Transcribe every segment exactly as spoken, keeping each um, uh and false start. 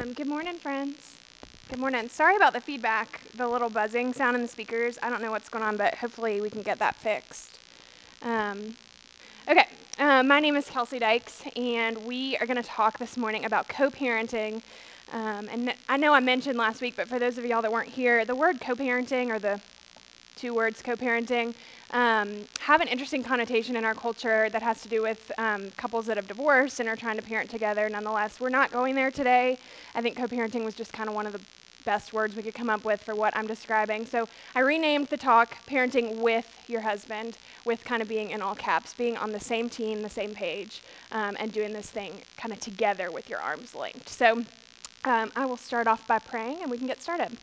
Um, good morning, friends. Good morning. Sorry about the feedback, the little buzzing sound in the speakers. I don't know what's going on, but hopefully we can get that fixed. Um, okay, uh, my name is Kelsey Dykes, and we are going to talk this morning about co-parenting. Um, and I know I mentioned last week, but for those of y'all that weren't here, the word co-parenting, or the two words co-parenting, um, have an interesting connotation in our culture that has to do with um, couples that have divorced and are trying to parent together. Nonetheless, we're not going there today. I think co-parenting was just kind of one of the best words we could come up with for what I'm describing. So I renamed the talk Parenting with Your Husband, with kind of being in all caps, being on the same team, the same page, um, and doing this thing kind of together with your arms linked. So um, I will start off by praying and we can get started.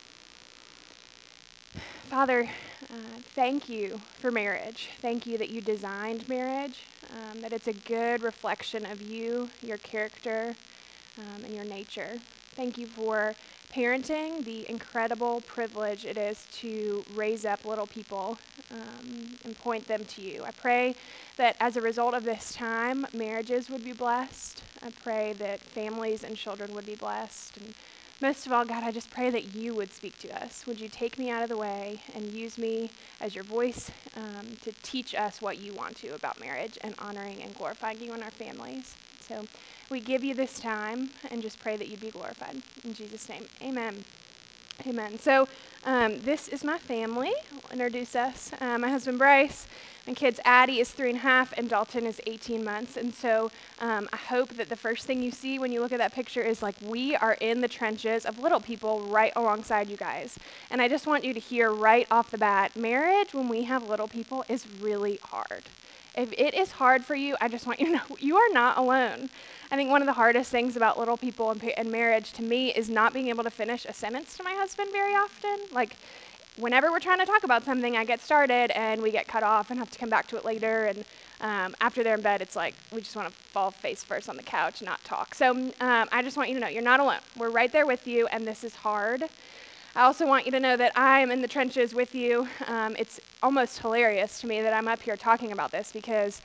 Father, uh, thank you for marriage. Thank you that you designed marriage, um, that it's a good reflection of you, your character, um, and your nature. Thank you for parenting, the incredible privilege it is to raise up little people um, and point them to you. I pray that as a result of this time, marriages would be blessed. I pray that families and children would be blessed. And most of all, God, I just pray that you would speak to us. Would you take me out of the way and use me as your voice um, to teach us what you want to about marriage and honoring and glorifying you in our families. So we give you this time and just pray that you'd be glorified. In Jesus' name, amen. Amen. So um, this is my family. I'll introduce us. Uh, my husband, Bryce. My kids, Addie is three and a half, and Dalton is eighteen months. And so um, I hope that the first thing you see when you look at that picture is like we are in the trenches of little people right alongside you guys. And I just want you to hear right off the bat, marriage when we have little people is really hard. If it is hard for you, I just want you to know you are not alone. I think one of the hardest things about little people and, and marriage to me is not being able to finish a sentence to my husband very often. Like, whenever we're trying to talk about something, I get started and we get cut off and have to come back to it later. And um, after they're in bed, it's like we just want to fall face first on the couch and not talk. So um, I just want you to know you're not alone. We're right there with you, and this is hard. I also want you to know that I'm in the trenches with you. Um, it's almost hilarious to me that I'm up here talking about this because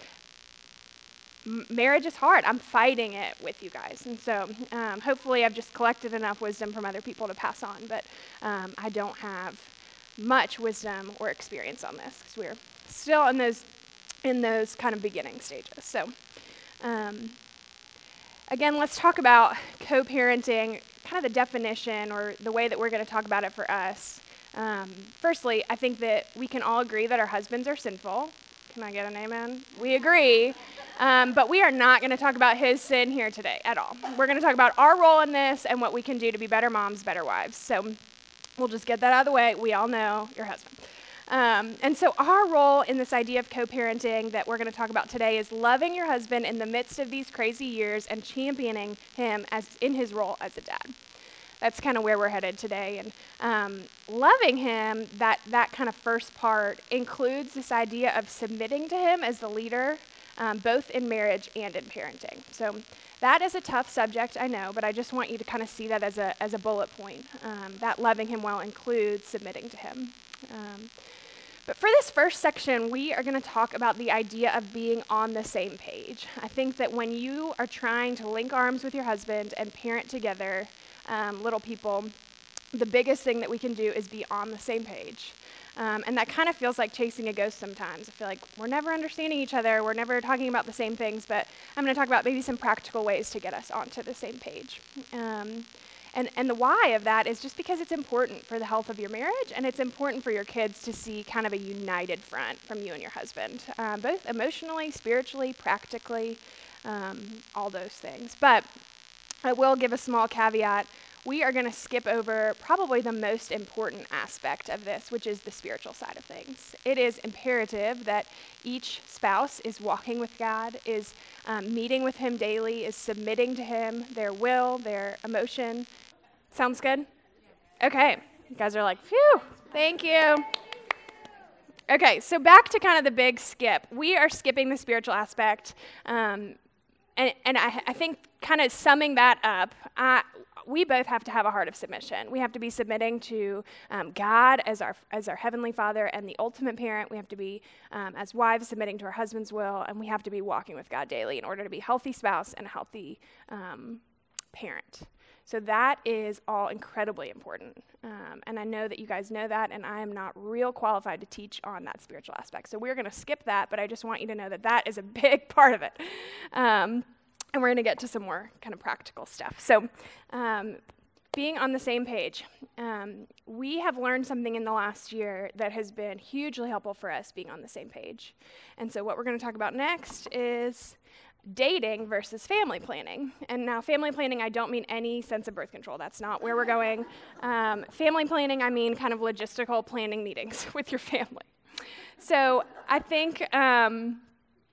m- marriage is hard. I'm fighting it with you guys. And so um, hopefully I've just collected enough wisdom from other people to pass on, but um, I don't have much wisdom or experience on this because we're still in those in those kind of beginning stages. So um, again, let's talk about co-parenting, kind of the definition or the way that we're going to talk about it for us. Um, firstly, I think that we can all agree that our husbands are sinful. Can I get an amen? We agree. Um, but we are not going to talk about his sin here today at all. We're going to talk about our role in this and what we can do to be better moms, better wives. So we'll just get that out of the way. We all know your husband. Um, and so our role in this idea of co-parenting that we're going to talk about today is loving your husband in the midst of these crazy years and championing him as in his role as a dad. That's kind of where we're headed today. And um, loving him, that, that kind of first part, includes this idea of submitting to him as the leader, um, both in marriage and in parenting. So that is a tough subject, I know, but I just want you to kind of see that as a as a bullet point. Um, that loving him well includes submitting to him. Um, But for this first section, we are going to talk about the idea of being on the same page. I think that when you are trying to link arms with your husband and parent together, um, little people, the biggest thing that we can do is be on the same page. Um, and that kind of feels like chasing a ghost sometimes. I feel like we're never understanding each other, we're never talking about the same things, but I'm going to talk about maybe some practical ways to get us onto the same page. Um, And and the why of that is just because it's important for the health of your marriage, and it's important for your kids to see kind of a united front from you and your husband, um, both emotionally, spiritually, practically, um, all those things. But I will give a small caveat. We are going to skip over probably the most important aspect of this, which is the spiritual side of things. It is imperative that each spouse is walking with God, is um, meeting with him daily, is submitting to him, their will, their emotion. Sounds good? Okay. You guys are like, phew, thank you. Okay, so back to kind of the big skip. We are skipping the spiritual aspect. Um, and and I, I think kind of summing that up, I, we both have to have a heart of submission. We have to be submitting to um, God as our as our heavenly Father and the ultimate parent. We have to be, um, as wives, submitting to our husband's will, and we have to be walking with God daily in order to be a healthy spouse and a healthy um, parent. So that is all incredibly important. Um, and I know that you guys know that, and I am not real qualified to teach on that spiritual aspect. So we're going to skip that, but I just want you to know that that is a big part of it. Um, and we're going to get to some more kind of practical stuff. So um, being on the same page. Um, we have learned something in the last year that has been hugely helpful for us, being on the same page. And so what we're going to talk about next is dating versus family planning. And now family planning, I don't mean any sense of birth control. That's not where we're going. Um, family planning, I mean kind of logistical planning meetings with your family. So I think um,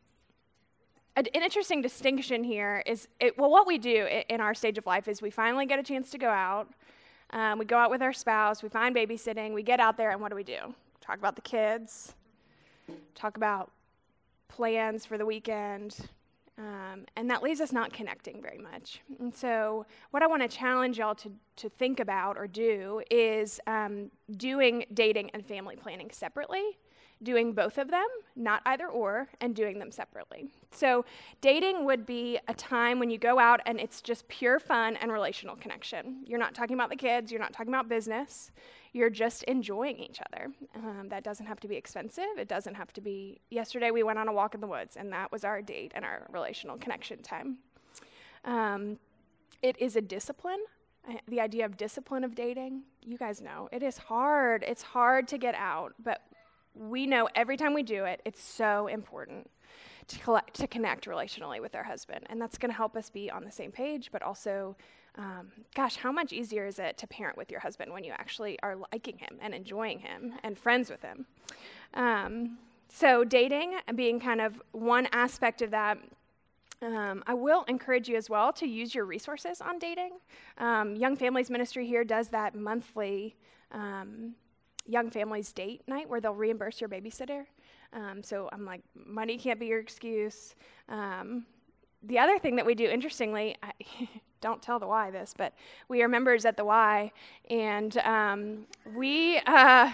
an interesting distinction here is, it, well, what we do in our stage of life is we finally get a chance to go out. Um, we go out with our spouse, we find babysitting, we get out there, and what do we do? Talk about the kids, talk about plans for the weekend, um, and that leaves us not connecting very much. And so what I want to challenge y'all to, to think about or do is um, doing dating and family planning separately, doing both of them, not either or, and doing them separately. So dating would be a time when you go out and it's just pure fun and relational connection. You're not talking about the kids, you're not talking about business, you're just enjoying each other. Um, that doesn't have to be expensive, it doesn't have to be, yesterday we went on a walk in the woods and that was our date and our relational connection time. Um, it is a discipline. The idea of discipline of dating, you guys know, it is hard. It's hard to get out, but we know every time we do it, it's so important to collect, to connect relationally with our husband. And that's going to help us be on the same page, but also, um, gosh, how much easier is it to parent with your husband when you actually are liking him and enjoying him and friends with him? Um, so dating being kind of one aspect of that. Um, I will encourage you as well to use your resources on dating. Um, Young Families Ministry here does that monthly um, Young Families Date Night where they'll reimburse your babysitter. Um, so I'm like, money can't be your excuse. Um, the other thing that we do, interestingly, I don't tell the Y this, but we are members at the Y, and um, we, uh,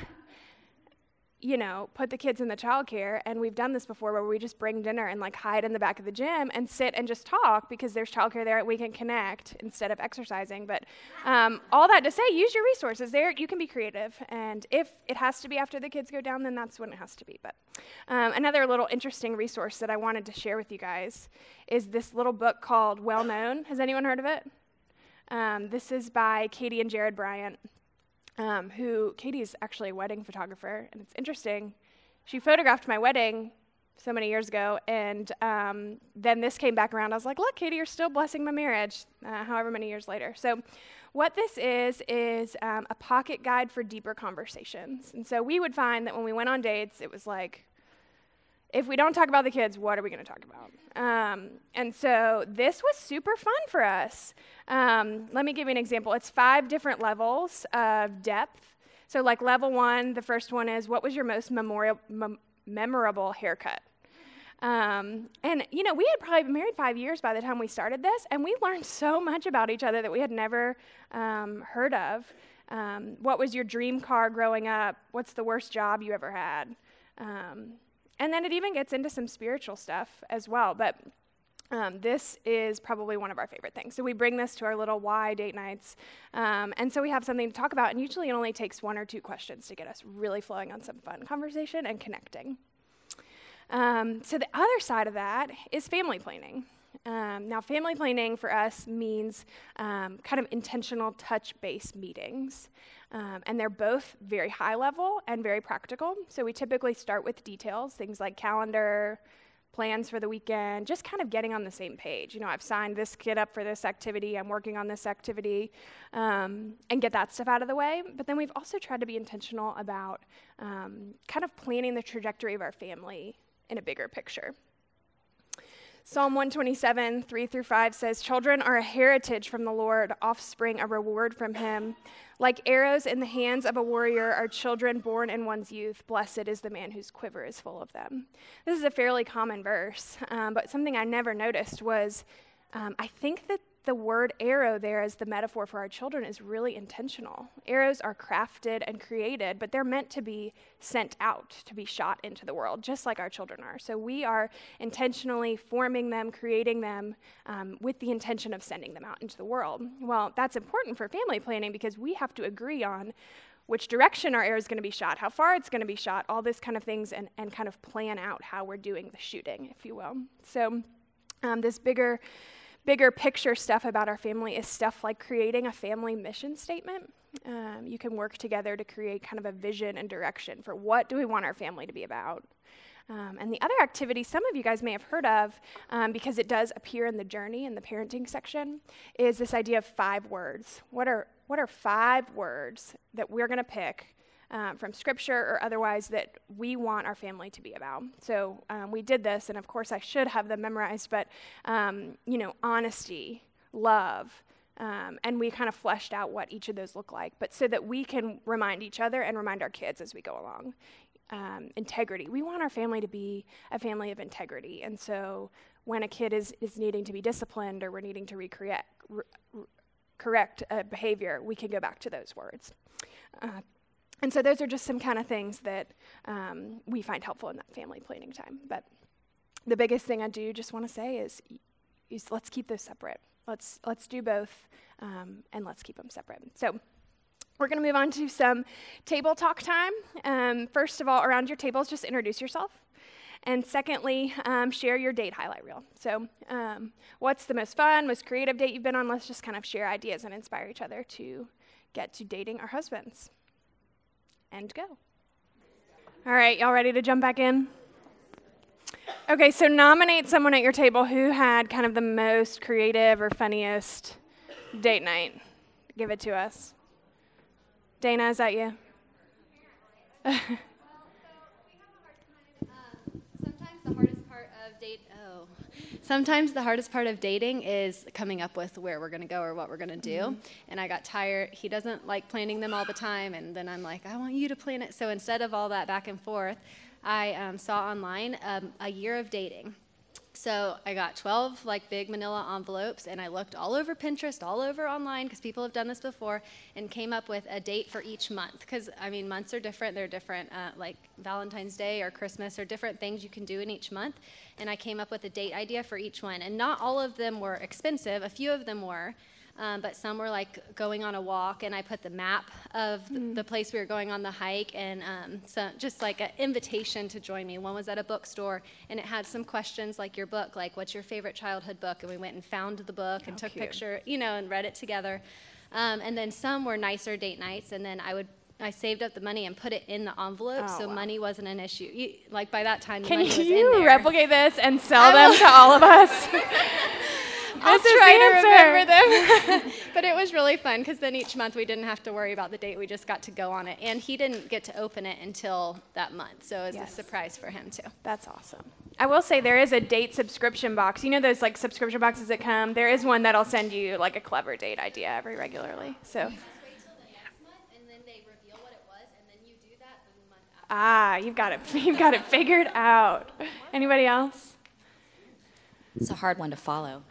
you know, put the kids in the childcare, and we've done this before where we just bring dinner and like hide in the back of the gym and sit and just talk because there's childcare there and we can connect instead of exercising. But um, all that to say, use your resources there. You can be creative, and if it has to be after the kids go down, then that's when it has to be. But um, another little interesting resource that I wanted to share with you guys is this little book called Well Known. Has anyone heard of it? Um, this is by Katie and Jared Bryant. Um, who, Katie is actually a wedding photographer, and it's interesting. She photographed my wedding so many years ago, and um, then this came back around. I was like, look, Katie, you're still blessing my marriage, uh, however many years later. So what this is, is um, a pocket guide for deeper conversations. And so we would find that when we went on dates, it was like, if we don't talk about the kids, what are we going to talk about? Um, and so this was super fun for us. Um, let me give you an example. It's five different levels of depth. So like level one, the first one is, what was your most memorial, mem- memorable haircut? Um, and, you know, we had probably been married five years by the time we started this, and we learned so much about each other that we had never um, heard of. Um, what was your dream car growing up? What's the worst job you ever had? Um, And then it even gets into some spiritual stuff as well, but um, this is probably one of our favorite things. So we bring this to our little Y date nights, um, and so we have something to talk about, and usually it only takes one or two questions to get us really flowing on some fun conversation and connecting. Um, so the other side of that is family planning. Um, now, family planning for us means um, kind of intentional touch-based meetings. Um, and they're both very high level and very practical. So we typically start with details, things like calendar, plans for the weekend, just kind of getting on the same page. You know, I've signed this kid up for this activity, I'm working on this activity, um, and get that stuff out of the way. But then we've also tried to be intentional about um, kind of planning the trajectory of our family in a bigger picture. Psalm one twenty-seven, three through five says, "Children are a heritage from the Lord, offspring a reward from him. Like arrows in the hands of a warrior are children born in one's youth. Blessed is the man whose quiver is full of them." This is a fairly common verse, um, but something I never noticed was, um, I think that the word arrow there as the metaphor for our children is really intentional. Arrows are crafted and created, but they're meant to be sent out, to be shot into the world, just like our children are. So we are intentionally forming them, creating them um, with the intention of sending them out into the world. Well, that's important for family planning because we have to agree on which direction our arrow is going to be shot, how far it's going to be shot, all this kind of things, and, and kind of plan out how we're doing the shooting, if you will. So um, this bigger Bigger picture stuff about our family is stuff like creating a family mission statement. Um, you can work together to create kind of a vision and direction for what do we want our family to be about. Um, and the other activity some of you guys may have heard of, um, because it does appear in the journey in the parenting section, is this idea of five words. What are what are five words that we're going to pick Um, from scripture or otherwise that we want our family to be about? So um, we did this, and of course I should have them memorized, but um, you know, honesty, love, um, and we kind of fleshed out what each of those look like, but so that we can remind each other and remind our kids as we go along. Um, integrity. We want our family to be a family of integrity, and so when a kid is, is needing to be disciplined or we're needing to recreate, re- re- correct a behavior, we can go back to those words. Uh, And so those are just some kind of things that um, we find helpful in that family planning time. But the biggest thing I do just want to say is, is let's keep those separate. Let's let's do both, um, and let's keep them separate. So we're going to move on to some table talk time. Um, first of all, around your tables, just introduce yourself. And secondly, um, share your date highlight reel. So um, what's the most fun, most creative date you've been on? Let's just kind of share ideas and inspire each other to get to dating our husbands. And go. All right, y'all ready to jump back in? Okay, so nominate someone at your table who had kind of the most creative or funniest date night. Give it to us. Dana, is that you? Sometimes the hardest part of date, oh, sometimes the hardest part of dating is coming up with where we're going to go or what we're going to do. Mm-hmm. And I got tired. He doesn't like planning them all the time. And then I'm like, I want you to plan it. So instead of all that back and forth, I um, saw online um, a year of dating. So I got twelve like big manila envelopes, and I looked all over Pinterest, all over online, because people have done this before, and came up with a date for each month. Because, I mean, months are different. They're different, uh, like Valentine's Day or Christmas or different things you can do in each month. And I came up with a date idea for each one. And not all of them were expensive. A few of them were. Um, but some were like going on a walk, and I put the map of mm. the place we were going on the hike, and um, so just like an invitation to join me. One was at a bookstore, and it had some questions like your book, like what's your favorite childhood book? And we went and found the book and oh, took cute. picture, you know, and read it together. Um, and then some were nicer date nights, and then I would I saved up the money and put it in the envelope, oh, so wow. money wasn't an issue. You, like by that time, the Can money was in there. Can you replicate this and sell them to all of us? I'll try to remember them. But it was really fun because then each month we didn't have to worry about the date. We just got to go on it. And he didn't get to open it until that month. So it was yes. a surprise for him, too. That's awesome. I will say there is a date subscription box. You know those like subscription boxes that come? There is one that'll send you like a clever date idea every regularly. So. Ah, you've got it. You've got it figured out. Anybody else? It's a hard one to follow.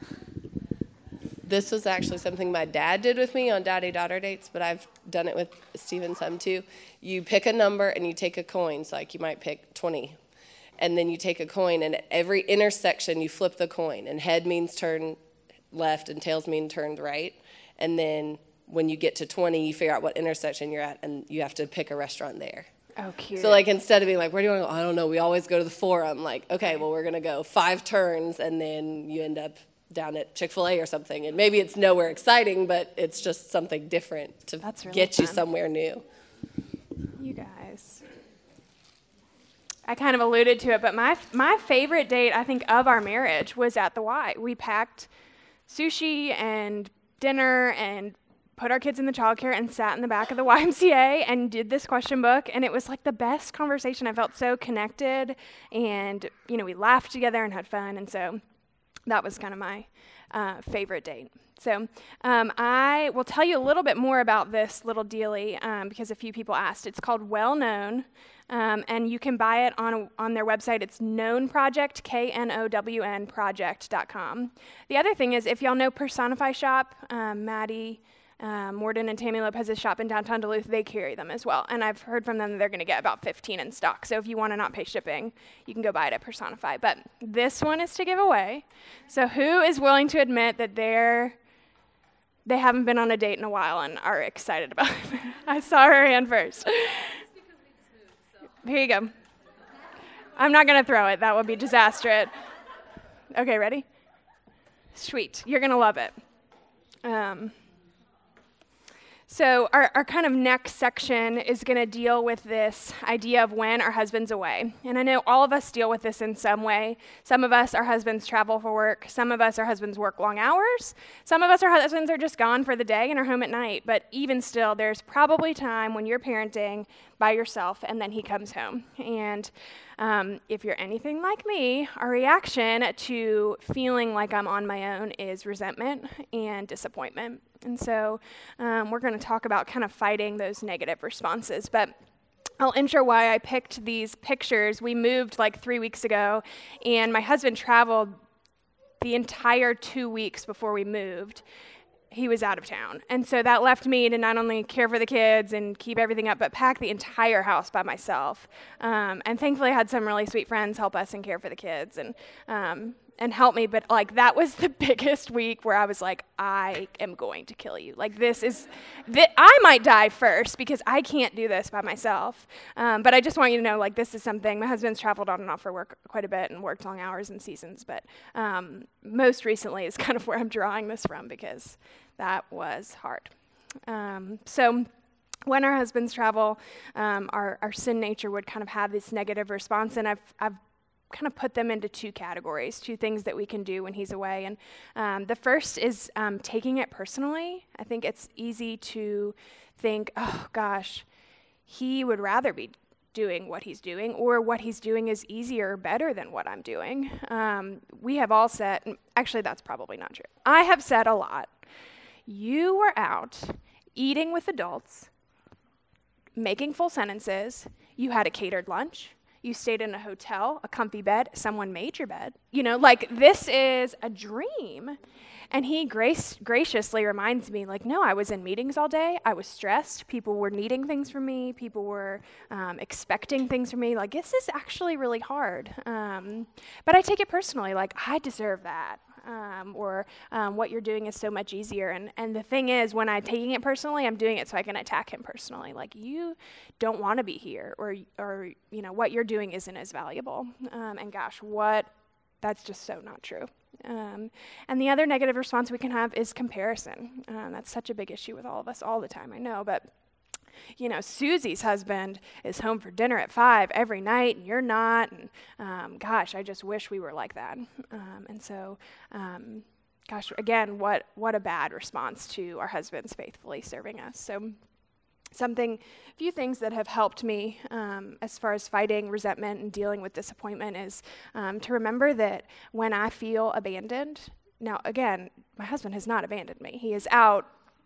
This was actually something my dad did with me on daddy-daughter dates, but I've done it with Stephen some too. You pick a number and you take a coin. So like you might pick twenty. And then you take a coin, and at every intersection you flip the coin. And head means turn left and tails mean turned right. And then when you get to twenty, you figure out what intersection you're at, and you have to pick a restaurant there. Oh, cute. So, like, instead of being like, where do you want to go? I don't know. We always go to the Forum. Like, okay, well, we're going to go five turns, and then you end up down at Chick-fil-A or something. And maybe it's nowhere exciting, but it's just something different to really get fun. You somewhere new. You guys. I kind of alluded to it, but my my favorite date, I think, of our marriage was at the Y. We packed sushi and dinner and put our kids in the childcare and sat in the back of the Y M C A and did this question book, and it was like the best conversation. I felt so connected, and you know, we laughed together and had fun, and so that was kind of my uh, favorite date. So um, I will tell you a little bit more about this little dealie um, because a few people asked. It's called Well Known, um, and you can buy it on on their website. It's Known Project, K N O W N project dot com. The other thing is, if y'all know Personify Shop, um, Maddie um, Morden and Tammy Lopez's shop in downtown Duluth, they carry them as well. And I've heard from them that they're going to get about fifteen in stock. So if you want to not pay shipping, you can go buy it at Personify. But this one is to give away. So who is willing to admit that they're they haven't been on a date in a while and are excited about it? I saw her hand first. Here you go. I'm not going to throw it. That would be disastrous. Okay, ready? Sweet. You're going to love it. Um, so our, our kind of next section is going to deal with this idea of when our husband's away. And I know all of us deal with this in some way. Some of us, our husbands travel for work. Some of us, our husbands work long hours. Some of us, our husbands are just gone for the day and are home at night. But even still, there's probably time when you're parenting by yourself and then he comes home. And um, if you're anything like me, our reaction to feeling like I'm on my own is resentment and disappointment. And so um, we're going to talk about kind of fighting those negative responses. But I'll intro why I picked these pictures. We moved like three weeks ago, and my husband traveled the entire two weeks before we moved. He was out of town. And so that left me to not only care for the kids and keep everything up, but pack the entire house by myself. Um, and thankfully I had some really sweet friends help us and care for the kids and um, and help me. But like that was the biggest week where I was like, I am going to kill you. Like this is, th- I might die first because I can't do this by myself. Um, but I just want you to know, like this is something, my husband's traveled on and off for work quite a bit and worked long hours and seasons. But um, most recently is kind of where I'm drawing this from because that was hard. Um, so when our husbands travel, um, our, our sin nature would kind of have this negative response. And I've, I've kind of put them into two categories, two things that we can do when he's away. And um, the first is um, taking it personally. I think it's easy to think, oh gosh, he would rather be doing what he's doing, or what he's doing is easier or better than what I'm doing. Um, we have all said, actually that's probably not true. I have said a lot. You were out eating with adults, making full sentences, you had a catered lunch, you stayed in a hotel, a comfy bed, someone made your bed. You know, like this is a dream. And he grace, graciously reminds me, like, no, I was in meetings all day. I was stressed. People were needing things from me. People were um, expecting things from me. Like, this is actually really hard. Um, but I take it personally, like, I deserve that. Um, or um, what you're doing is so much easier. And, and the thing is, when I'm taking it personally, I'm doing it so I can attack him personally. Like, you don't want to be here, or, or you know, what you're doing isn't as valuable. Um, and gosh, what, that's just so not true. Um, and the other negative response we can have is comparison. Um, that's such a big issue with all of us all the time, I know, but you know, Susie's husband is home for dinner at five every night, and you're not. And um, gosh, I just wish we were like that. Um, and so, um, gosh, again, what what a bad response to our husbands faithfully serving us. So, something, a few things that have helped me um, as far as fighting resentment and dealing with disappointment is um, to remember that when I feel abandoned. Now, again, my husband has not abandoned me. He is out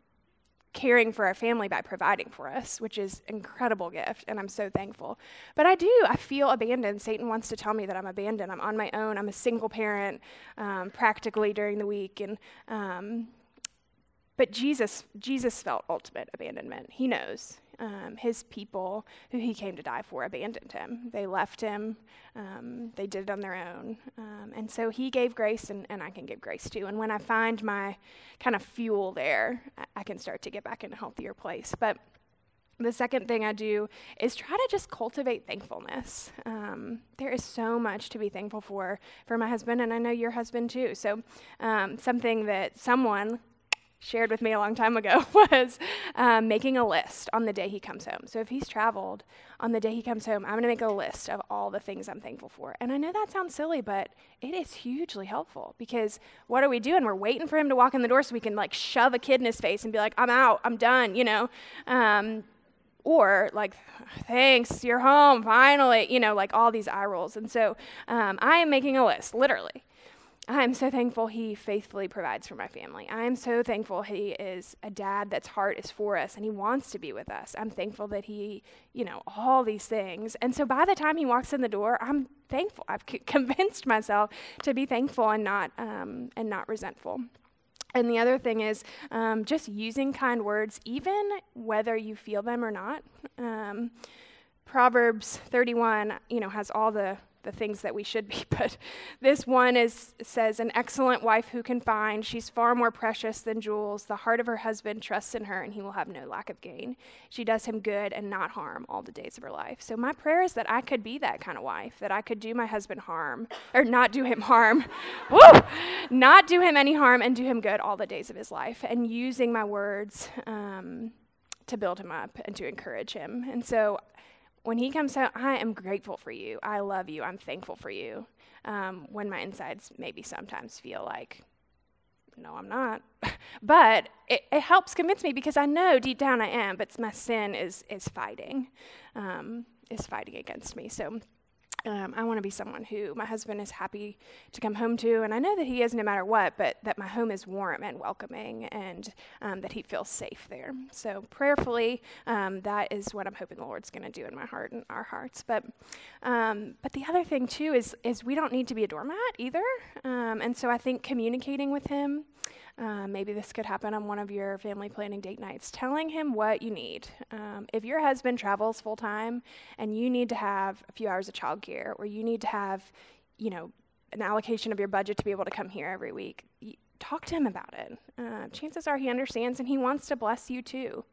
caring for our family by providing for us, which is an incredible gift, and I'm so thankful. But I do, I feel abandoned. Satan wants to tell me that I'm abandoned. I'm on my own. I'm a single parent um, practically during the week. And um, but Jesus, Jesus felt ultimate abandonment. He knows. Um, his people who he came to die for abandoned him. They left him. Um, they did it on their own. Um, and so he gave grace, and, and I can give grace too. And when I find my kind of fuel there, I, I can start to get back in a healthier place. But the second thing I do is try to just cultivate thankfulness. Um, there is so much to be thankful for, for my husband, and I know your husband too. So um, something that someone shared with me a long time ago was um, making a list on the day he comes home. So if he's traveled, on the day he comes home, I'm going to make a list of all the things I'm thankful for. And I know that sounds silly, but it is hugely helpful, because what are we doing? We're waiting for him to walk in the door so we can like shove a kid in his face and be like, I'm out, I'm done, you know. Um, or like, thanks, you're home, finally, you know, like all these eye rolls. And so um, I am making a list, literally. I am so thankful he faithfully provides for my family. I am so thankful he is a dad that's heart is for us and he wants to be with us. I'm thankful that he, you know, all these things. And so by the time he walks in the door, I'm thankful. I've c- convinced myself to be thankful and not um, and not resentful. And the other thing is um, just using kind words, even whether you feel them or not. Um, Proverbs thirty-one, you know, has all the the things that we should be, but this one is says, an excellent wife who can find, she's far more precious than jewels. The heart of her husband trusts in her, and he will have no lack of gain. She does him good and not harm all the days of her life. So my prayer is that I could be that kind of wife, that I could do my husband harm, or not do him harm, woo, not do him any harm and do him good all the days of his life, and using my words um, to build him up and to encourage him. And so when he comes out, I am grateful for you. I love you. I'm thankful for you. Um, when my insides maybe sometimes feel like, no, I'm not. But it, it helps convince me because I know deep down I am, but my sin is is fighting, um, is fighting against me. So um, I want to be someone who my husband is happy to come home to, and I know that he is no matter what, but that my home is warm and welcoming, and um, that he feels safe there. So prayerfully, um, that is what I'm hoping the Lord's going to do in my heart and our hearts. But um, but the other thing too is is we don't need to be a doormat either, um, and so I think communicating with him. Uh, maybe this could happen on one of your family planning date nights, telling him what you need. Um, if your husband travels full time and you need to have a few hours of childcare, or you need to have, you know, an allocation of your budget to be able to come here every week, y- talk to him about it. Uh, chances are he understands and he wants to bless you too.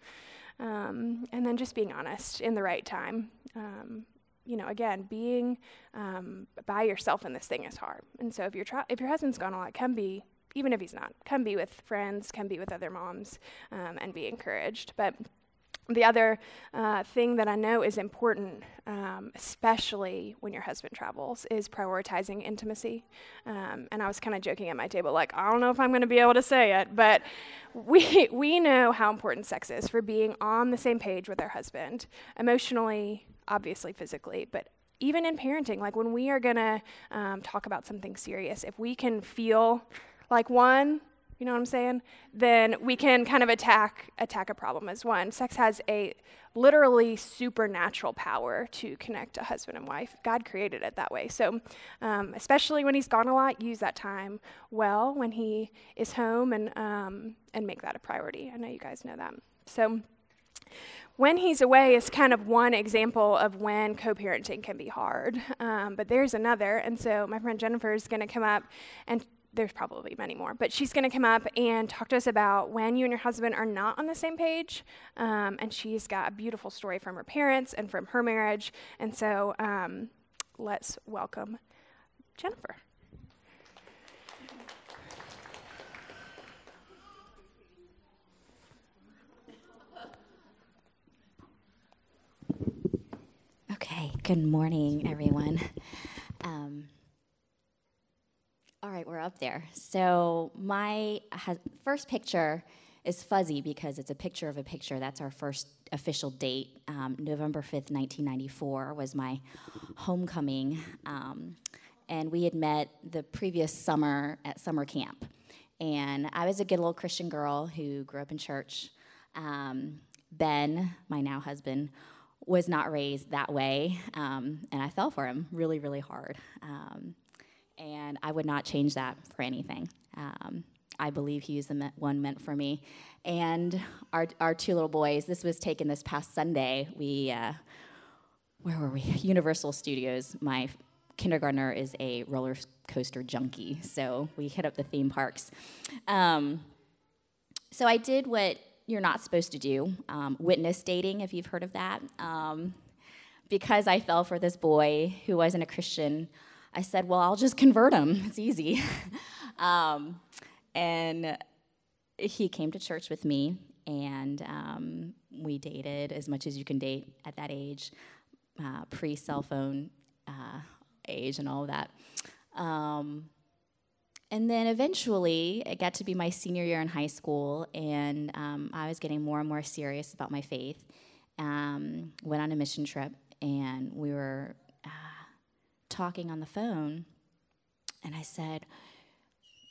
Um, and then just being honest in the right time. Um, you know, again, being um, by yourself in this thing is hard. And so if, you're tra- if your husband's gone a lot, come be even if he's not, come be with friends, come be with other moms, um, and be encouraged. But the other uh, thing that I know is important, um, especially when your husband travels, is prioritizing intimacy. Um, and I was kind of joking at my table, like, I don't know if I'm going to be able to say it, but we we know how important sex is for being on the same page with our husband, emotionally, obviously physically, but even in parenting, like when we are going to um, talk about something serious, if we can feel like one, you know what I'm saying? Then we can kind of attack attack a problem as one. Sex has a literally supernatural power to connect a husband and wife. God created it that way. So um, especially when he's gone a lot, use that time well when he is home, and um, and make that a priority. I know you guys know that. So when he's away is kind of one example of when co-parenting can be hard. Um, but there's another. And so my friend Jennifer is going to come up, and there's probably many more, but she's going to come up and talk to us about when you and your husband are not on the same page. Um, and she's got a beautiful story from her parents and from her marriage. And so um, let's welcome Jennifer. Okay, good morning, everyone. Um, all right, we're up there. So my has, first picture is fuzzy because it's a picture of a picture. That's our first official date. Um, November fifth, nineteen ninety-four was my homecoming, um, and we had met the previous summer at summer camp. And I was a good little Christian girl who grew up in church. Um, Ben, my now husband, was not raised that way, um, and I fell for him really, really hard. Um, and I would not change that for anything. Um, I believe he was the me- one meant for me. And our our two little boys, this was taken this past Sunday. We, uh, where were we? Universal Studios. My kindergartner is a roller coaster junkie, so we hit up the theme parks. Um, so I did what you're not supposed to do, um, witness dating, if you've heard of that. Um, because I fell for this boy who wasn't a Christian, I said, well, I'll just convert him. It's easy. um, and he came to church with me, and um, we dated as much as you can date at that age, uh, pre-cell phone uh, age and all of that. Um, And then eventually, it got to be my senior year in high school, and um, I was getting more and more serious about my faith. Um, went on a mission trip, and we were uh, talking on the phone, and I said,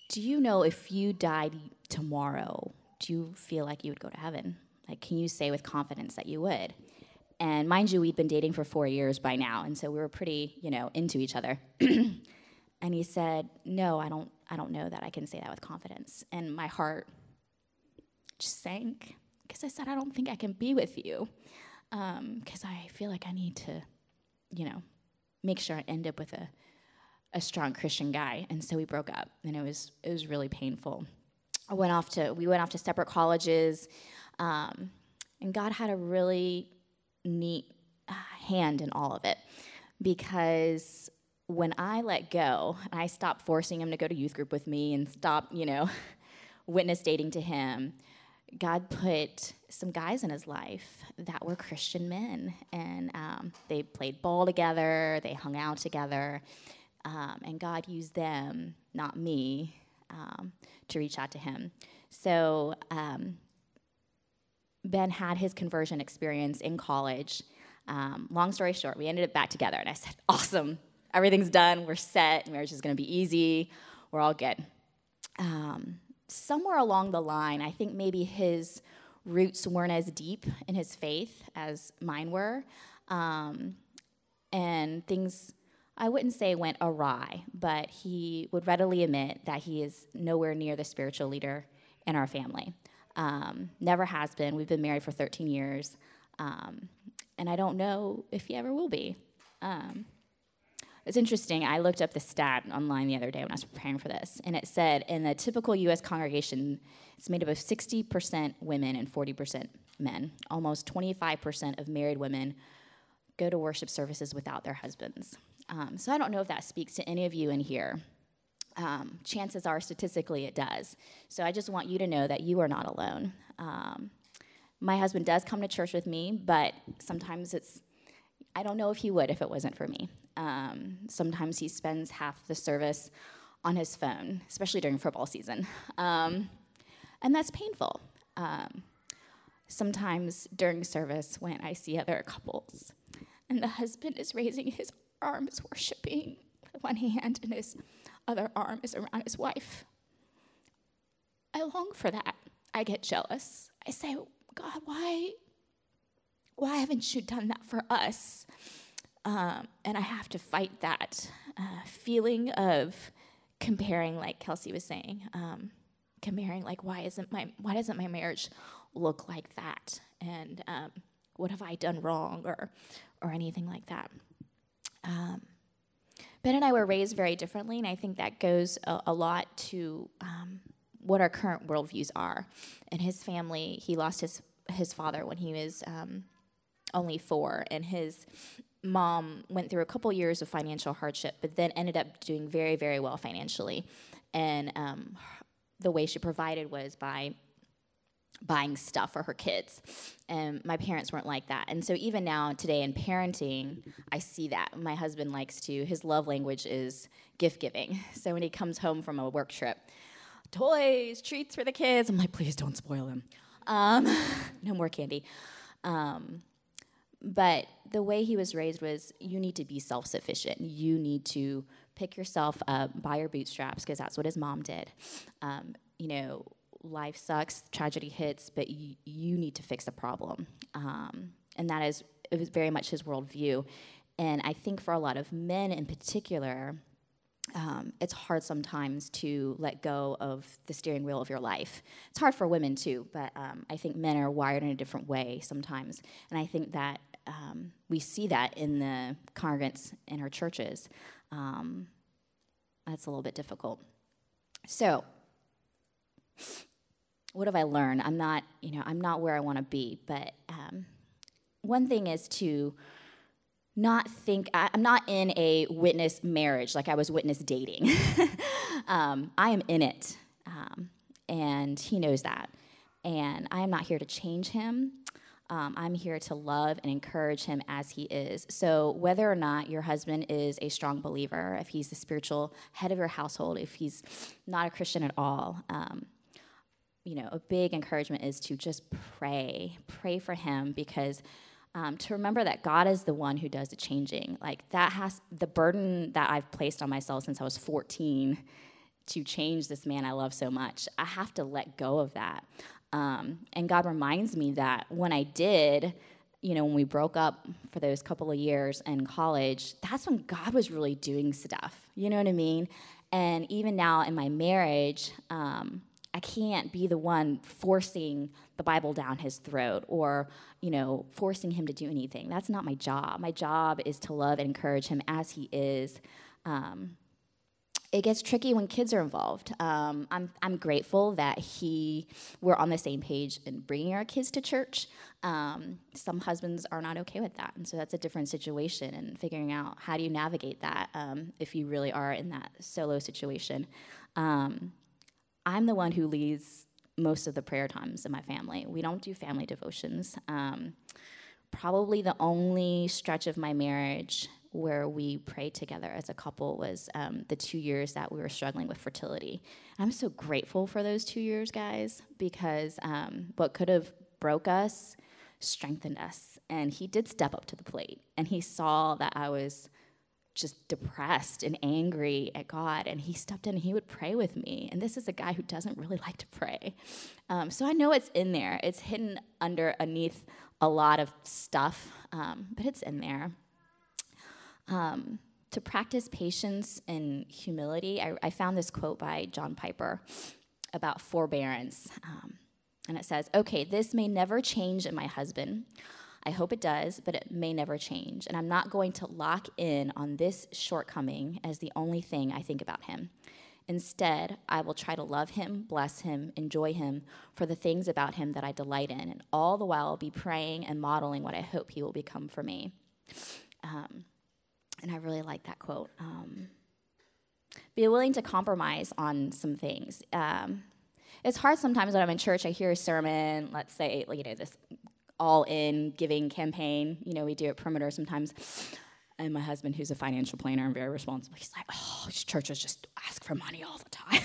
do you know if you died tomorrow, do you feel like you would go to heaven? Like, can you say with confidence that you would? And mind you, we'd been dating for four years by now, and so we were pretty, you know, into each other. And he said, no, I don't, I don't know that I can say that with confidence. And my heart just sank, because I said, I don't think I can be with you, because um, I feel like I need to, you know, make sure I end up with a, a strong Christian guy. And so we broke up, and it was it was really painful. I went off to we went off to separate colleges, um, and God had a really neat uh, hand in all of it, because when I let go, and I stopped forcing him to go to youth group with me and stopped, you know, witness dating to him, God put some guys in his life that were Christian men, and um, they played ball together, they hung out together, um, and God used them, not me, um, to reach out to him. So um, Ben had his conversion experience in college. Um, long story short, we ended up back together, and I said, awesome, everything's done, we're set, marriage is gonna be easy, we're all good. Um, somewhere along the line, I think maybe his roots weren't as deep in his faith as mine were, um, and things, I wouldn't say went awry, but he would readily admit that he is nowhere near the spiritual leader in our family. Um, never has been. We've been married for thirteen years, um, and I don't know if he ever will be. Um, It's interesting, I looked up the stat online the other day when I was preparing for this, and it said in the typical U S congregation, it's made up of sixty percent women and forty percent men. Almost twenty-five percent of married women go to worship services without their husbands. Um, so I don't know if that speaks to any of you in here. Um, chances are, statistically, it does. So I just want you to know that you are not alone. Um, my husband does come to church with me, but sometimes it's, I don't know if he would if it wasn't for me. Um, sometimes he spends half the service on his phone, especially during football season. Um, and that's painful. Um, sometimes during service when I see other couples and the husband is raising his arms worshiping with one hand and his other arm is around his wife, I long for that. I get jealous. I say, God, why, why haven't you done that for us? Um, and I have to fight that uh, feeling of comparing, like Kelsey was saying, um, comparing, like, why isn't my why doesn't my marriage look like that? And um, what have I done wrong, or or anything like that? Um, Ben and I were raised very differently, and I think that goes a, a lot to um, what our current worldviews are. In his family, he lost his his father when he was um, only four, and his mom went through a couple years of financial hardship, but then ended up doing very, very well financially. And um, the way she provided was by buying stuff for her kids. And my parents weren't like that. And so even now, today in parenting, I see that. My husband likes to, his love language is gift giving. So when he comes home from a work trip, toys, treats for the kids, I'm like, please don't spoil them. Um, no more candy. Um, But the way he was raised was, you need to be self-sufficient. You need to pick yourself up by your bootstraps, because that's what his mom did. Um, you know, life sucks, tragedy hits, but you, you need to fix the problem. Um, and that is, it was very much his worldview. And I think for a lot of men in particular, um, it's hard sometimes to let go of the steering wheel of your life. It's hard for women too, but um, I think men are wired in a different way sometimes. And I think that Um, we see that in the congregants in our churches. Um, that's a little bit difficult. So, what have I learned? I'm not, you know, I'm not where I want to be, but um, one thing is to not think, I, I'm not in a witness marriage like I was witness dating. um, I am in it, um, and he knows that. And I am not here to change him. Um, I'm here to love and encourage him as he is. So whether or not your husband is a strong believer, if he's the spiritual head of your household, if he's not a Christian at all, um, you know, a big encouragement is to just pray. Pray for him, because um, to remember that God is the one who does the changing. Like, that has, the burden that I've placed on myself since I was fourteen to change this man I love so much. I have to let go of that. Um, and God reminds me that when I did, you know, when we broke up for those couple of years in college, that's when God was really doing stuff. You know what I mean? And even now in my marriage, um, I can't be the one forcing the Bible down his throat or, you know, forcing him to do anything. That's not my job. My job is to love and encourage him as he is. Um, it gets tricky when kids are involved. Um, I'm I'm grateful that he we're on the same page in bringing our kids to church. Um, some husbands are not okay with that, and so that's a different situation. And figuring out how do you navigate that um, if you really are in that solo situation. Um, I'm the one who leads most of the prayer times in my family. We don't do family devotions. Um, probably the only stretch of my marriage where we prayed together as a couple was um, the two years that we were struggling with fertility. And I'm so grateful for those two years, guys, because um, what could have broke us strengthened us. And he did step up to the plate, and he saw that I was just depressed and angry at God, and he stepped in and he would pray with me. And this is a guy who doesn't really like to pray. Um, so I know it's in there. It's hidden underneath a lot of stuff, um, but it's in there. Um, to practice patience and humility, I, I found this quote by John Piper about forbearance. Um, and it says, okay, this may never change in my husband. I hope it does, but it may never change. And I'm not going to lock in on this shortcoming as the only thing I think about him. Instead, I will try to love him, bless him, enjoy him for the things about him that I delight in, and all the while be praying and modeling what I hope he will become for me. Um, and I really like that quote. Um, be willing to compromise on some things. Um, it's hard sometimes when I'm in church, I hear a sermon, let's say, you know, this all-in giving campaign. You know, we do at Perimeter sometimes. And my husband, who's a financial planner and very responsible, he's like, oh, these churches just ask for money all the time.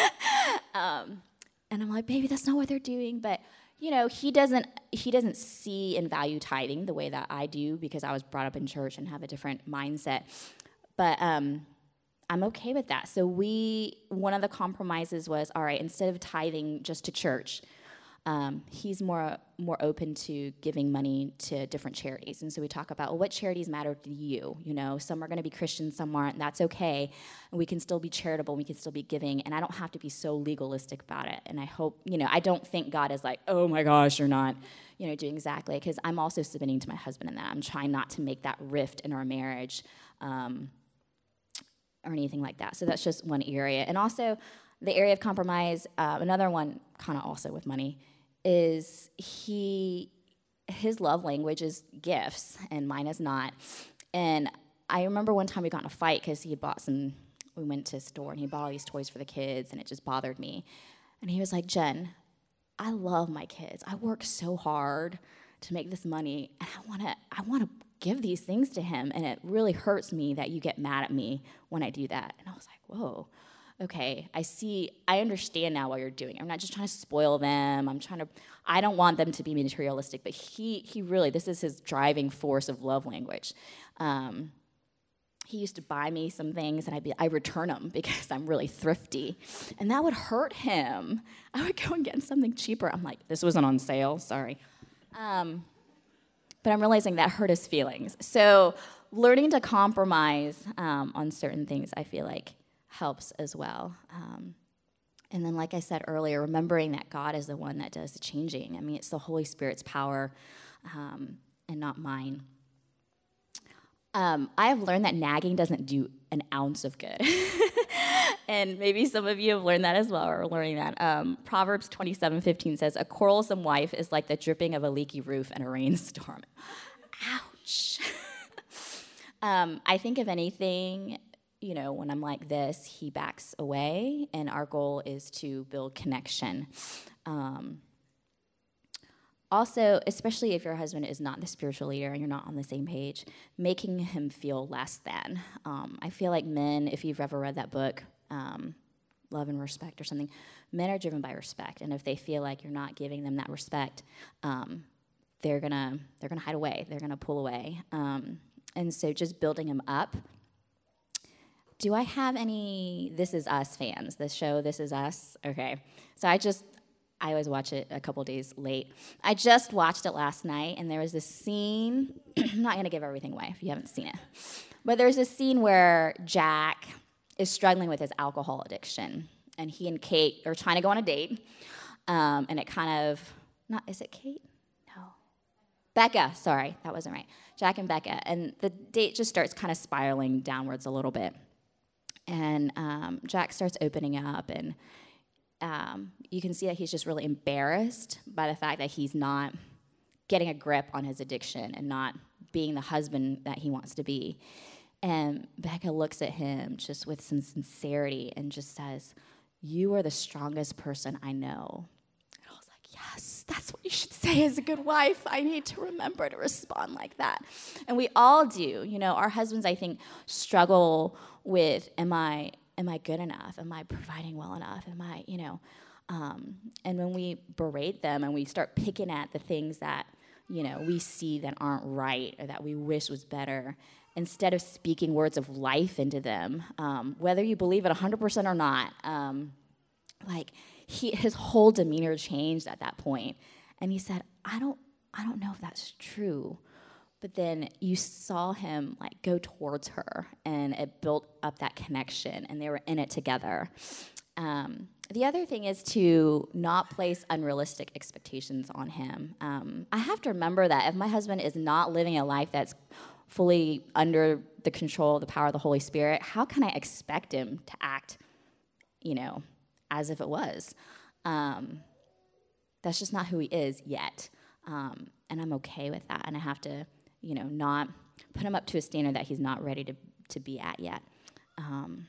um, and I'm like, baby, that's not what they're doing. But, you know, he doesn't he doesn't see and value tithing the way that I do because I was brought up in church and have a different mindset. But um, I'm okay with that. So we, one of the compromises was, all right, instead of tithing just to church, Um, he's more more open to giving money to different charities. And so we talk about, well, what charities matter to you? You know, some are going to be Christian, some aren't, and that's okay. And we can still be charitable, we can still be giving, and I don't have to be so legalistic about it. And I hope, you know, I don't think God is like, oh my gosh, you're not, you know, doing exactly, because I'm also submitting to my husband in that. I'm trying not to make that rift in our marriage um, or anything like that. So that's just one area. And also the area of compromise, uh, another one kind of also with money, is he, his love language is gifts, and mine is not. And I remember one time we got in a fight because he had bought some, we went to a store, and he bought all these toys for the kids, and it just bothered me. And he was like, Jen, I love my kids. I work so hard to make this money, and I want to I want to give these things to him, and it really hurts me that you get mad at me when I do that. And I was like, whoa. Okay, I see, I understand now what you're doing. I'm not just trying to spoil them. I'm trying to, I don't want them to be materialistic, but he he really, this is his driving force of love language. Um, he used to buy me some things, and I'd be, I return them because I'm really thrifty. And that would hurt him. I would go and get something cheaper. I'm like, this wasn't on sale, sorry. Um, but I'm realizing that hurt his feelings. So learning to compromise um, on certain things, I feel like, helps as well. Um, and then, like I said earlier, remembering that God is the one that does the changing. I mean, it's the Holy Spirit's power um, and not mine. Um, I have learned that nagging doesn't do an ounce of good. And maybe some of you have learned that as well, or are learning that. Um, Proverbs twenty-seven fifteen says, a quarrelsome wife is like the dripping of a leaky roof in a rainstorm. Ouch. um, I think if anything, you know, when I'm like this, he backs away, and our goal is to build connection. Um, also, especially if your husband is not the spiritual leader and you're not on the same page, making him feel less than. Um, I feel like men, if you've ever read that book, um, Love and Respect or something, men are driven by respect, and if they feel like you're not giving them that respect, um, they're gonna they're gonna hide away, they're gonna pull away, um, and so just building him up do I have any This Is Us fans? The show This Is Us? Okay. So I just, I always watch it a couple days late. I just watched it last night, and there was this scene. I'm not going to give everything away if you haven't seen it. But there's this scene where Jack is struggling with his alcohol addiction, and he and Kate are trying to go on a date, um, and it kind of, not, is it Kate? No. Becca, sorry, that wasn't right. Jack and Becca, and the date just starts kind of spiraling downwards a little bit. And um, Jack starts opening up, and um, you can see that he's just really embarrassed by the fact that he's not getting a grip on his addiction and not being the husband that he wants to be. And Becca looks at him just with some sincerity and just says, "You are the strongest person I know." And I was like, yes, that's what you should say as a good wife. I need to remember to respond like that. And we all do. You know, our husbands, I think, struggle with, am I am I good enough? Am I providing well enough? Am I, you know, um, and when we berate them and we start picking at the things that, you know, we see that aren't right or that we wish was better, instead of speaking words of life into them, um, whether you believe it one hundred percent or not, um, like he, his whole demeanor changed at that point. And he said, I don't, I don't know if that's true. But then you saw him like go towards her, and it built up that connection, and they were in it together. Um, the other thing is to not place unrealistic expectations on him. Um, I have to remember that if my husband is not living a life that's fully under the control of the power of the Holy Spirit, how can I expect him to act, you know, as if it was? Um, that's just not who he is yet. Um, and I'm okay with that. And I have to, you know, not put him up to a standard that he's not ready to, to be at yet. Um,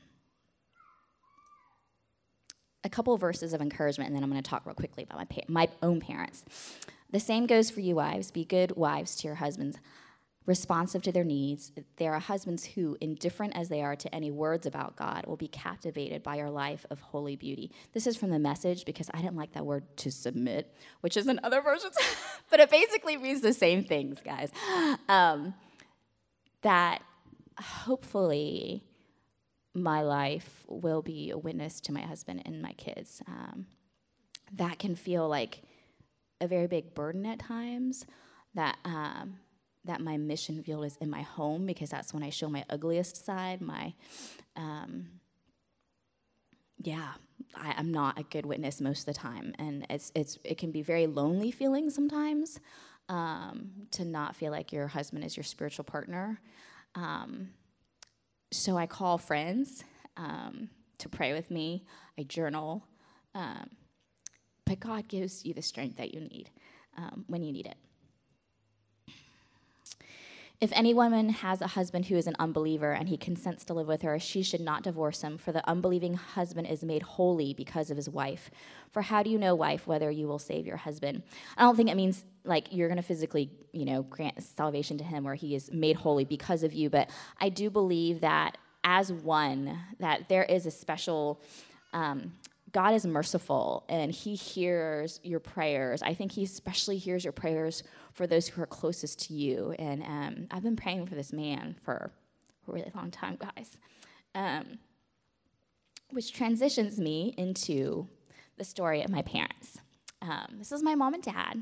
a couple of verses of encouragement, and then I'm going to talk real quickly about my pa- my own parents. The same goes for you wives. Be good wives to your husbands, responsive to their needs. There are husbands who, indifferent as they are to any words about God, will be captivated by your life of holy beauty. This is from the Message, because I didn't like that word to submit, which is in other versions, but it basically means the same things, guys. Um, that hopefully my life will be a witness to my husband and my kids. Um, that can feel like a very big burden at times, that um, that my mission field is in my home, because that's when I show my ugliest side. My, um, yeah, I, I'm not a good witness most of the time, and it's it's it can be very lonely feeling sometimes, um, to not feel like your husband is your spiritual partner. Um, so I call friends um, to pray with me. I journal, um, but God gives you the strength that you need um, when you need it. If any woman has a husband who is an unbeliever and he consents to live with her, she should not divorce him, for the unbelieving husband is made holy because of his wife. For how do you know, wife, whether you will save your husband? I don't think it means like you're going to physically, you know, grant salvation to him, or he is made holy because of you, but I do believe that as one, that there is a special, um, God is merciful, and he hears your prayers. I think he especially hears your prayers for those who are closest to you. And um, I've been praying for this man for a really long time, guys. Um, which transitions me into the story of my parents. Um, this is my mom and dad.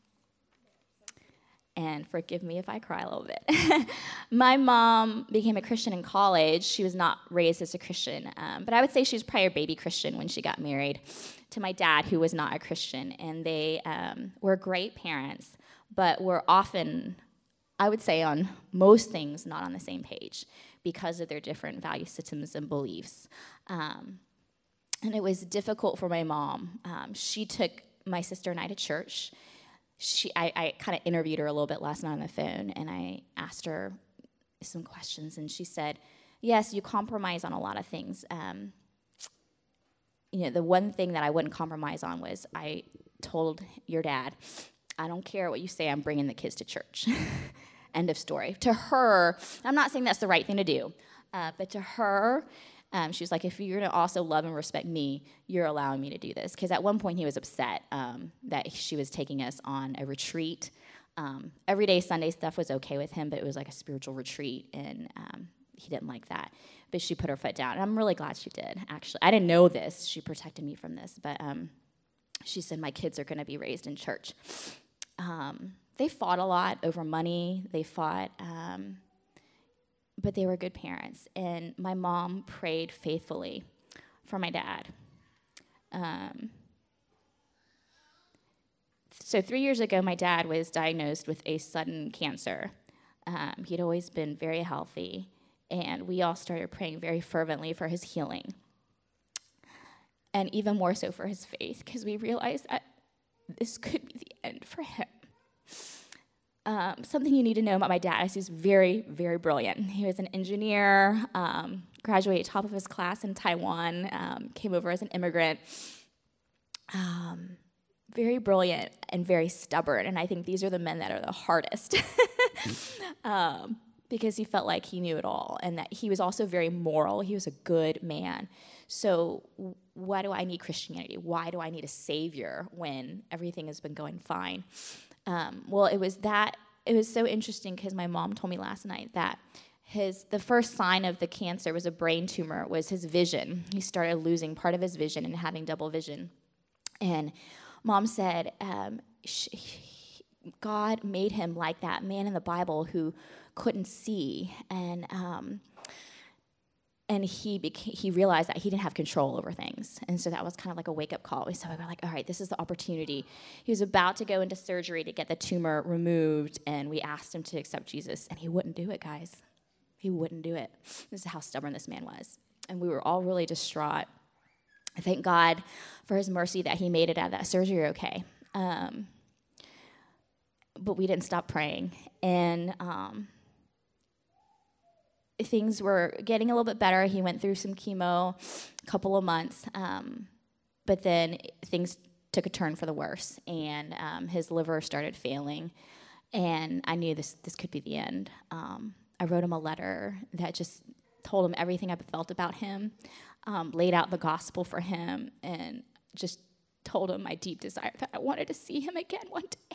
And forgive me if I cry a little bit. My mom became a Christian in college. She was not raised as a Christian, um, but I would say she was probably a baby Christian when she got married to my dad, who was not a Christian. And they um, were great parents, but were often, I would say on most things, not on the same page because of their different value systems and beliefs. Um, and it was difficult for my mom. Um, she took my sister and I to church. She, I, I kind of interviewed her a little bit last night on the phone, and I asked her some questions, and she said, yes, you compromise on a lot of things. Um, you know, the one thing that I wouldn't compromise on was I told your dad, I don't care what you say, I'm bringing the kids to church. End of story. To her, I'm not saying that's the right thing to do, uh, but to her, Um, she was like, if you're going to also love and respect me, you're allowing me to do this. Because at one point he was upset um, that she was taking us on a retreat. Um, everyday Sunday stuff was okay with him, but it was like a spiritual retreat. And um, he didn't like that. But she put her foot down. And I'm really glad she did, actually. I didn't know this. She protected me from this. But um, she said, my kids are going to be raised in church. Um, they fought a lot over money. They fought, um, but they were good parents. And my mom prayed faithfully for my dad. Um, so three years ago, my dad was diagnosed with a sudden cancer. Um, he'd always been very healthy, and we all started praying very fervently for his healing, and even more so for his faith, because we realized that this could be the end for him. Um, something you need to know about my dad is he's very, very brilliant. He was an engineer, um, graduated top of his class in Taiwan, um, came over as an immigrant. Um, very brilliant and very stubborn, and I think these are the men that are the hardest um, because he felt like he knew it all, and that he was also very moral. He was a good man. So why do I need Christianity? Why do I need a savior when everything has been going fine? Um, well, it was that, it was so interesting because my mom told me last night that his, the first sign of the cancer was a brain tumor, was his vision. He started losing part of his vision and having double vision. And Mom said, um, she, God made him like that man in the Bible who couldn't see, and um, and he beca- he realized that he didn't have control over things, and so that was kind of like a wake-up call. So we were like, all right, this is the opportunity. He was about to go into surgery to get the tumor removed, and we asked him to accept Jesus, and he wouldn't do it, guys. He wouldn't do it. This is how stubborn this man was, and we were all really distraught. I thank God for his mercy that he made it out of that surgery okay. Um, but we didn't stop praying. And um, things were getting a little bit better. He went through some chemo a couple of months. Um, but then things took a turn for the worse. And um, his liver started failing. And I knew this, this could be the end. Um, I wrote him a letter that just told him everything I felt about him. Um, laid out the gospel for him, and just told him my deep desire that I wanted to see him again one day.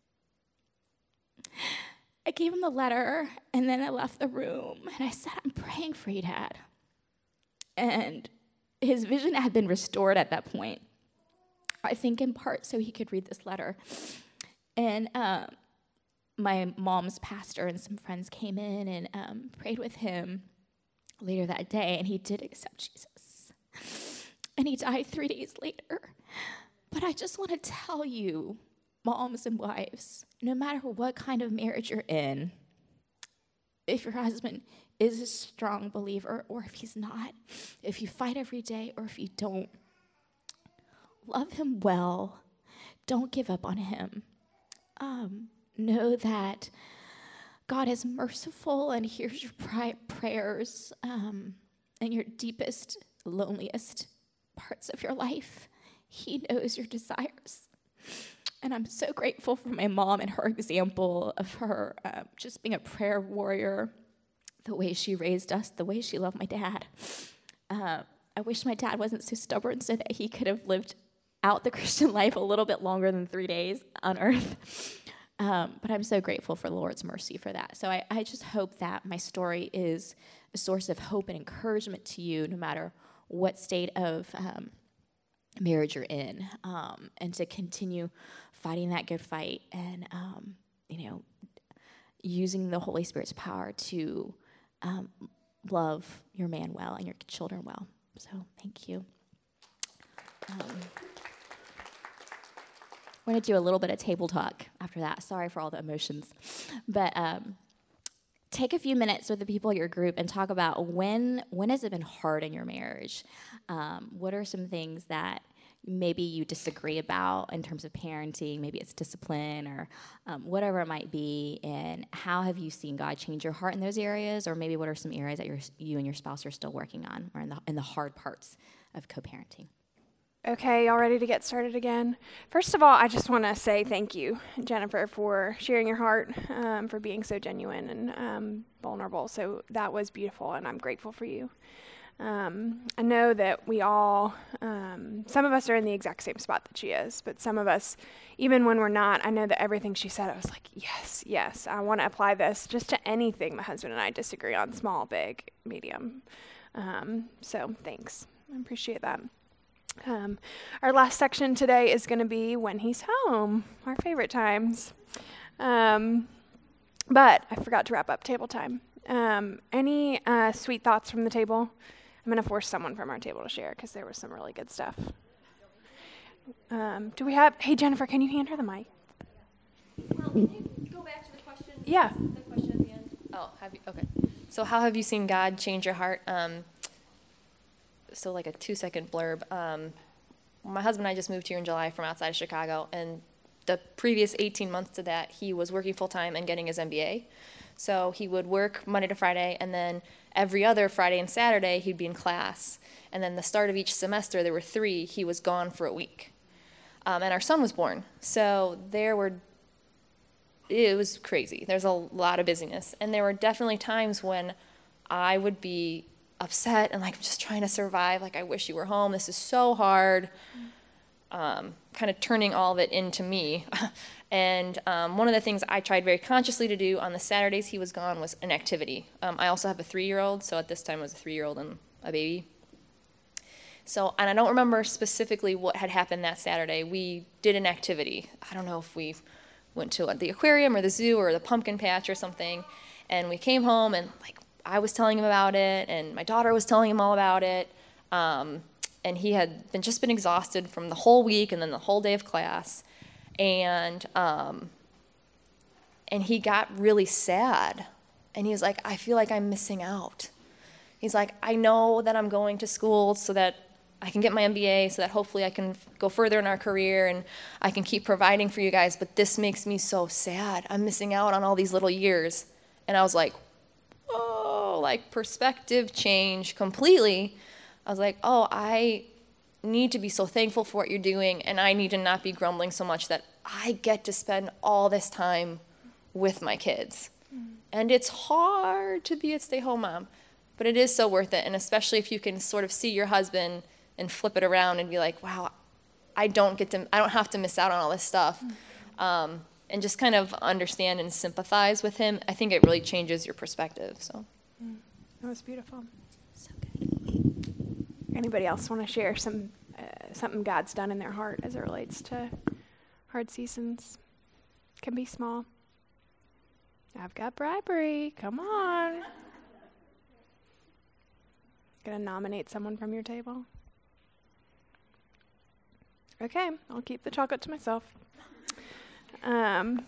I gave him the letter, and then I left the room, and I said, I'm praying for you, Dad. And his vision had been restored at that point, I think in part so he could read this letter. And um, my mom's pastor and some friends came in and um, prayed with him later that day, and he did accept Jesus. And he died three days later. But I just want to tell you, moms and wives, no matter what kind of marriage you're in, if your husband is a strong believer or if he's not, if you fight every day or if you don't, love him well. Don't give up on him. Um, know that God is merciful and hears your pri- prayers um, and your deepest, loneliest parts of your life. He knows your desires. And I'm so grateful for my mom and her example of her uh, just being a prayer warrior, the way she raised us, the way she loved my dad. Uh, I wish my dad wasn't so stubborn so that he could have lived out the Christian life a little bit longer than three days on earth. Um, but I'm so grateful for the Lord's mercy for that. So I, I just hope that my story is a source of hope and encouragement to you, no matter what state of um, marriage you're in, um, and to continue fighting that good fight and, um, you know, using the Holy Spirit's power to um, love your man well and your children well. So thank you. Um, We're going to do a little bit of table talk after that. Sorry for all the emotions. But um, take a few minutes with the people in your group and talk about when when has it been hard in your marriage? Um, what are some things that maybe you disagree about in terms of parenting? Maybe it's discipline or um, whatever it might be. And how have you seen God change your heart in those areas? Or maybe what are some areas that you're, you and your spouse are still working on, or in the, in the hard parts of co-parenting? Okay, y'all ready to get started again? First of all, I just want to say thank you, Jennifer, for sharing your heart, um, for being so genuine and um, vulnerable. So that was beautiful, and I'm grateful for you. Um, I know that we all, um, some of us are in the exact same spot that she is, but some of us, even when we're not, I know that everything she said, I was like, yes, yes, I want to apply this just to anything my husband and I disagree on, small, big, medium. Um, so thanks. I appreciate that. Um, our last section today is going to be when he's home, our favorite times. Um, but I forgot to wrap up table time. Um, any uh, sweet thoughts from the table? I'm going to force someone from our table to share because there was some really good stuff. Um, do we have, hey Jennifer, can you hand her the mic? Well, can you go back to the question? Yeah. The question at the end. Oh, have you? Okay. So how have you seen God change your heart? Um, so like a two-second blurb. Um, my husband and I just moved here in July from outside of Chicago, and the previous eighteen months to that, he was working full-time and getting his M B A. So he would work Monday to Friday, and then every other Friday and Saturday, he'd be in class. And then the start of each semester, there were three, he was gone for a week. Um, and our son was born. So there were, it was crazy. There's a lot of busyness. And there were definitely times when I would be upset and like, I'm just trying to survive. Like, I wish you were home. This is so hard. Um, kind of turning all of it into me. And um, one of the things I tried very consciously to do on the Saturdays he was gone was an activity. Um, I also have a three-year-old, so at this time it was a three-year-old and a baby. So, and I don't remember specifically what had happened that Saturday. We did an activity. I don't know if we went to the aquarium or the zoo or the pumpkin patch or something. And we came home and like I was telling him about it, and my daughter was telling him all about it. Um, and he had been just been exhausted from the whole week and then the whole day of class. And um, and he got really sad. And he was like, I feel like I'm missing out. He's like, I know that I'm going to school so that I can get my M B A, so that hopefully I can go further in our career and I can keep providing for you guys, but this makes me so sad. I'm missing out on all these little years. And I was like, oh, like perspective change completely. I was like, oh, I need to be so thankful for what you're doing, and I need to not be grumbling so much that I get to spend all this time with my kids. Mm. And it's hard to be a stay-home mom, but it is so worth it, and especially if you can sort of see your husband and flip it around and be like, wow, I don't get to, I don't have to miss out on all this stuff. Mm. Um, and just kind of understand and sympathize with him. I think it really changes your perspective. So mm. That was beautiful. So good. Anybody else want to share some uh, something God's done in their heart as it relates to hard seasons? Can be small. I've got bribery. Come on. Gonna nominate someone from your table? Okay, I'll keep the chocolate to myself. Um,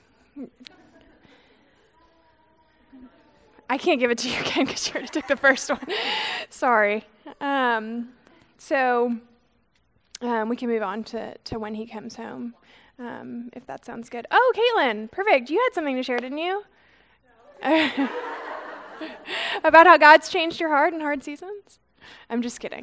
I can't give it to you again because you already took the first one. Sorry. Um, so um, we can move on to, to when he comes home, um, if that sounds good. Oh, Caitlin, perfect. You had something to share, didn't you? No. About how God's changed your heart in hard seasons? I'm just kidding.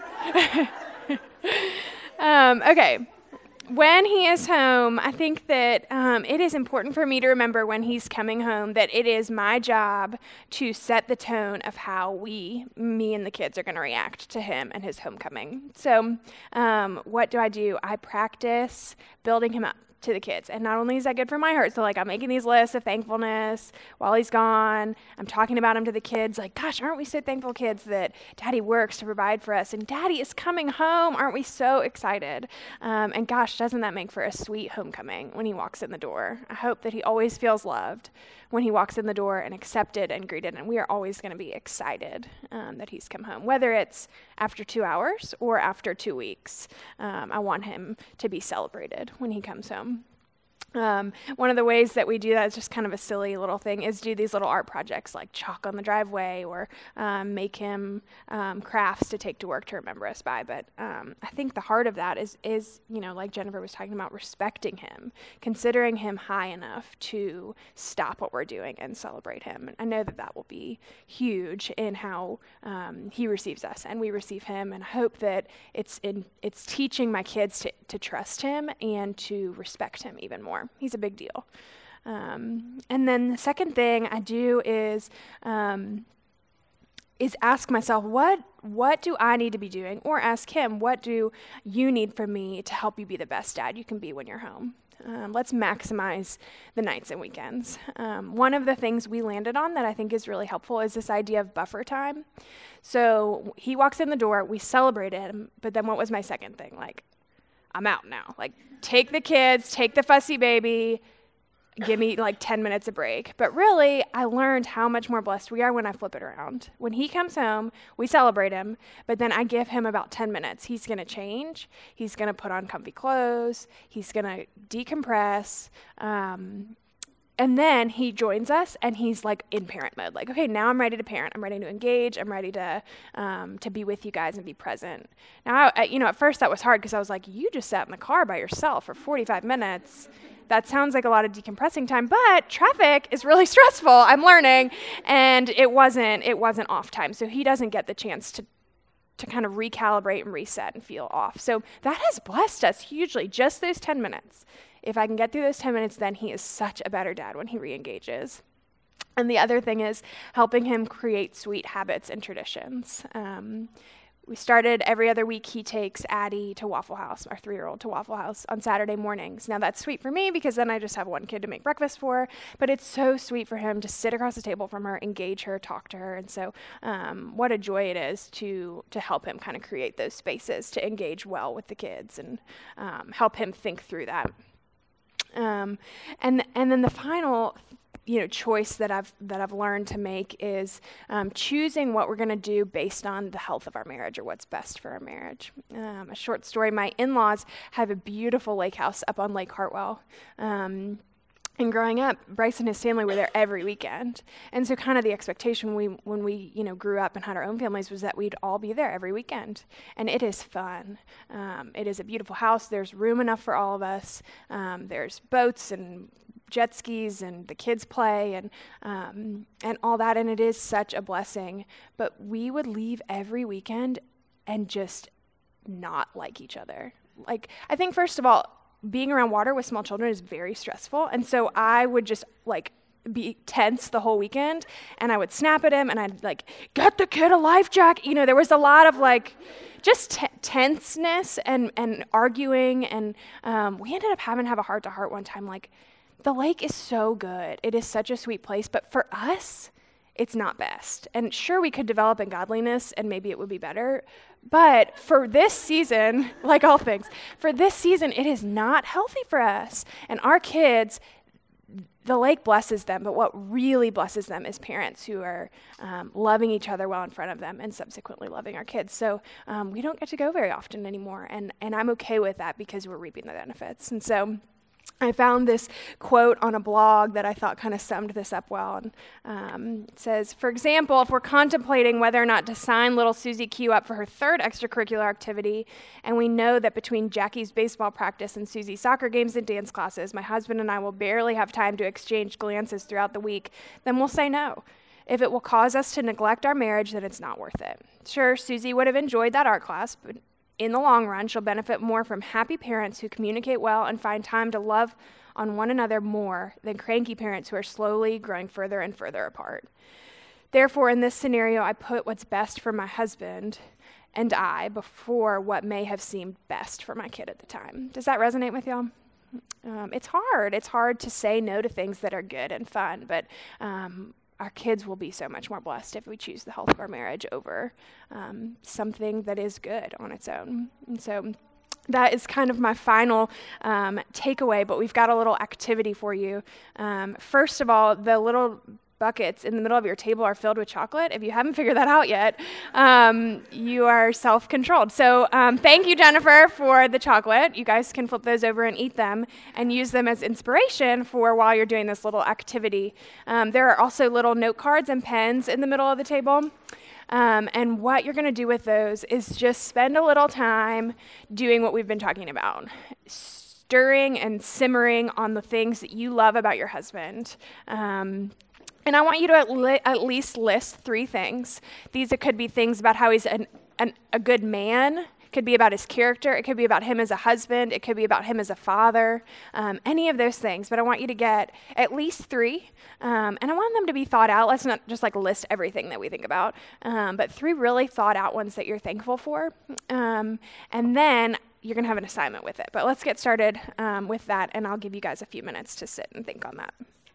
um, okay. When he is home, I think that um, it is important for me to remember when he's coming home that it is my job to set the tone of how we, me and the kids, are going to react to him and his homecoming. So um, what do I do? I practice building him up to the kids. And not only is that good for my heart, so like I'm making these lists of thankfulness while he's gone. I'm talking about him to the kids, like, gosh, aren't we so thankful, kids, that Daddy works to provide for us, and Daddy is coming home. Aren't we so excited? Um, and gosh, doesn't that make for a sweet homecoming when he walks in the door? I hope that he always feels loved when he walks in the door and accepted and greeted, and we are always going to be excited um, that he's come home, whether it's after two hours or after two weeks. Um, I want him to be celebrated when he comes home. Um, one of the ways that we do that is just kind of a silly little thing is do these little art projects like chalk on the driveway or um, make him um, crafts to take to work to remember us by. But um, I think the heart of that is, is, you know, like Jennifer was talking about, respecting him, considering him high enough to stop what we're doing and celebrate him. And I know that that will be huge in how um, he receives us and we receive him, and I hope that it's in, it's teaching my kids to, to trust him and to respect him even more. He's a big deal. Um, and then the second thing I do is um, is ask myself, what what do I need to be doing? Or ask him, what do you need from me to help you be the best dad you can be when you're home? Um, let's maximize the nights and weekends. Um, one of the things we landed on that I think is really helpful is this idea of buffer time. So he walks in the door, we celebrated him, but then what was my second thing? Like, I'm out now. Like, take the kids, take the fussy baby, give me like ten minutes of break. But really, I learned how much more blessed we are when I flip it around. When he comes home, we celebrate him, but then I give him about ten minutes. He's going to change. He's going to put on comfy clothes. He's going to decompress. Um, and then he joins us, and he's like in parent mode. Like, okay, now I'm ready to parent. I'm ready to engage. I'm ready to um, to be with you guys and be present. Now, I, you know, at first that was hard because I was like, you just sat in the car by yourself for forty-five minutes. That sounds like a lot of decompressing time, but traffic is really stressful. I'm learning, and it wasn't it wasn't off time. So he doesn't get the chance to to kind of recalibrate and reset and feel off. So that has blessed us hugely, just those ten minutes. If I can get through those ten minutes, then he is such a better dad when he re-engages. And the other thing is helping him create sweet habits and traditions. Um, We started every other week, he takes Addie to Waffle House, our three-year-old to Waffle House on Saturday mornings. Now that's sweet for me because then I just have one kid to make breakfast for, but it's so sweet for him to sit across the table from her, engage her, talk to her. And so um, what a joy it is to to help him kind of create those spaces to engage well with the kids and um, help him think through that. Um, and and then the final you know, choice that I've that I've learned to make is um, choosing what we're going to do based on the health of our marriage or what's best for our marriage. Um, a short story: my in-laws have a beautiful lake house up on Lake Hartwell. Um, and growing up, Bryce and his family were there every weekend, and so kind of the expectation we when we you know grew up and had our own families was that we'd all be there every weekend, and it is fun. Um, it is a beautiful house. There's room enough for all of us. Um, there's boats and jet skis and the kids play and um, and all that, and it is such a blessing. But we would leave every weekend and just not like each other. Like, I think first of all, being around water with small children is very stressful, and so I would just like be tense the whole weekend, and I would snap at him, and I'd like, get the kid a life jacket. You know, there was a lot of like just t- tenseness and and arguing, and um, we ended up having to have a heart-to-heart one time, like, the lake is so good. It is such a sweet place, but for us, it's not best. And sure, we could develop in godliness and maybe it would be better, but for this season, like all things, for this season, it is not healthy for us. And our kids, the lake blesses them, but what really blesses them is parents who are um, loving each other well in front of them and subsequently loving our kids. So um, we don't get to go very often anymore, and, and I'm okay with that because we're reaping the benefits. And so I found this quote on a blog that I thought kind of summed this up well. And um, it says, for example, if we're contemplating whether or not to sign little Susie Q up for her third extracurricular activity, and we know that between Jackie's baseball practice and Susie's soccer games and dance classes, my husband and I will barely have time to exchange glances throughout the week, then we'll say no. If it will cause us to neglect our marriage, then it's not worth it. Sure, Susie would have enjoyed that art class, but in the long run, she'll benefit more from happy parents who communicate well and find time to love on one another more than cranky parents who are slowly growing further and further apart. Therefore, in this scenario, I put what's best for my husband and I before what may have seemed best for my kid at the time. Does that resonate with y'all? Um, it's hard. It's hard to say no to things that are good and fun, but um, our kids will be so much more blessed if we choose the health of our marriage over um, something that is good on its own. And so that is kind of my final um, takeaway, but we've got a little activity for you. Um, first of all, the little buckets in the middle of your table are filled with chocolate. If you haven't figured that out yet, um, you are self-controlled. So um, thank you, Jennifer, for the chocolate. You guys can flip those over and eat them and use them as inspiration for while you're doing this little activity. Um, there are also little note cards and pens in the middle of the table. Um, and what you're going to do with those is just spend a little time doing what we've been talking about. Stirring and simmering on the things that you love about your husband. Um, And I want you to at, li- at least list three things. These could be things about how he's an, an, a good man, could be about his character. It could be about him as a husband. It could be about him as a father. Um, any of those things. But I want you to get at least three. Um, and I want them to be thought out. Let's not just like list everything that we think about. Um, but three really thought out ones that you're thankful for. Um, and then you're going to have an assignment with it. But let's get started um, with that. And I'll give you guys a few minutes to sit and think on that.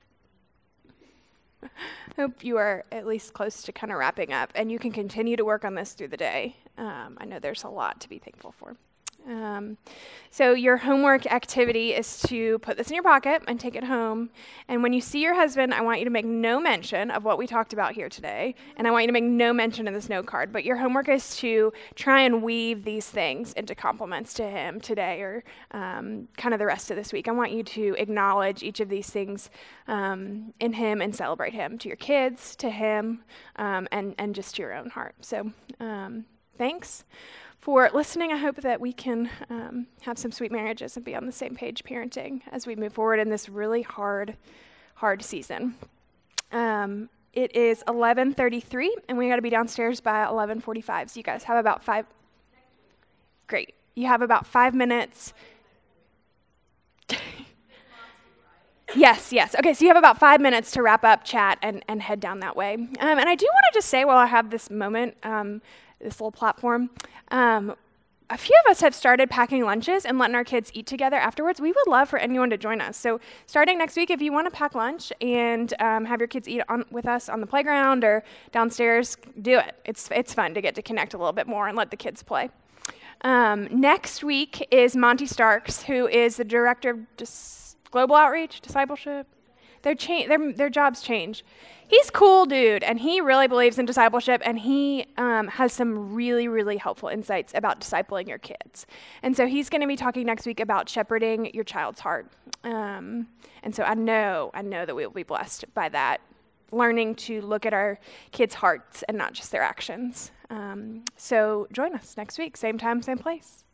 Hope you are at least close to kind of wrapping up, and you can continue to work on this through the day. Um, I know there's a lot to be thankful for. Um, so your homework activity is to put this in your pocket and take it home. And when you see your husband, I want you to make no mention of what we talked about here today. And I want you to make no mention of this note card. But your homework is to try and weave these things into compliments to him today, or um, kind of the rest of this week. I want you to acknowledge each of these things um, in him and celebrate him to your kids, to him, um, and, and just to your own heart. So um, thanks for listening. I hope that we can um, have some sweet marriages and be on the same page parenting as we move forward in this really hard, hard season. Um, it is eleven thirty-three, and we got to be downstairs by eleven forty-five. So you guys have about five. Great. You have about five minutes. Yes, yes. Okay, so you have about five minutes to wrap up, chat, and, and head down that way. Um, and I do want to just say, while I have this moment, um, this little platform, um, a few of us have started packing lunches and letting our kids eat together afterwards. We would love for anyone to join us. So starting next week, if you want to pack lunch and um, have your kids eat on, with us on the playground or downstairs, do it. It's it's fun to get to connect a little bit more and let the kids play. Um, next week is Monty Starks, who is the director of Dis- Global Outreach, Discipleship. Their, cha- their, their jobs change. He's a cool dude, and he really believes in discipleship, and he um, has some really, really helpful insights about discipling your kids. And so he's going to be talking next week about shepherding your child's heart. Um, and so I know, I know that we will be blessed by that, learning to look at our kids' hearts and not just their actions. Um, so join us next week, same time, same place.